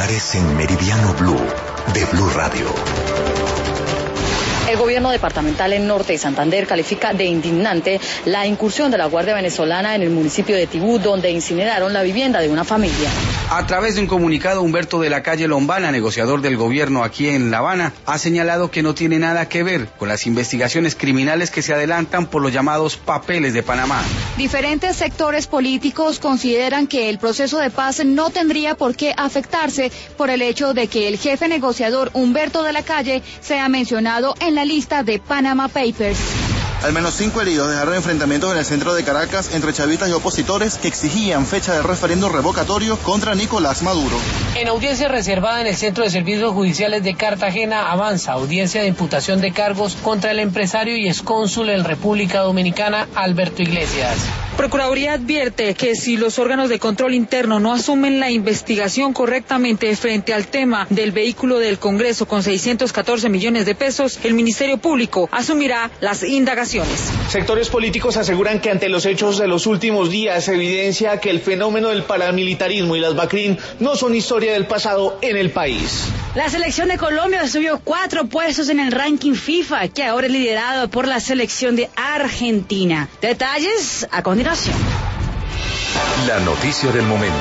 titulares en Meridiano Blue de Blue Radio. El gobierno departamental en Norte y Santander califica de indignante la incursión de la Guardia Venezolana en el municipio de Tibú, donde incineraron la vivienda de una familia. A través de un comunicado, Humberto de la Calle Lombana, negociador del gobierno aquí en La Habana, ha señalado que no tiene nada que ver con las investigaciones criminales que se adelantan por los llamados papeles de Panamá. Diferentes sectores políticos consideran que el proceso de paz no tendría por qué afectarse por el hecho de que el jefe negociador Humberto de la Calle sea mencionado en la lista de Panama Papers. Al menos 5 heridos dejaron enfrentamientos en el centro de Caracas entre chavistas y opositores que exigían fecha de referéndum revocatorio contra Nicolás Maduro. En audiencia reservada en el Centro de Servicios Judiciales de Cartagena avanza audiencia de imputación de cargos contra el empresario y excónsul en República Dominicana Alberto Iglesias. Procuraduría advierte que si los órganos de control interno no asumen la investigación correctamente frente al tema del vehículo del Congreso con 614 millones de pesos, el Ministerio Público asumirá las indagaciones. Sectores políticos aseguran que ante los hechos de los últimos días se evidencia que el fenómeno del paramilitarismo y las BACRIM no son historia del pasado en el país. La selección de Colombia subió 4 puestos en el ranking FIFA, que ahora es liderado por la selección de Argentina. Detalles a continuación. La noticia del momento.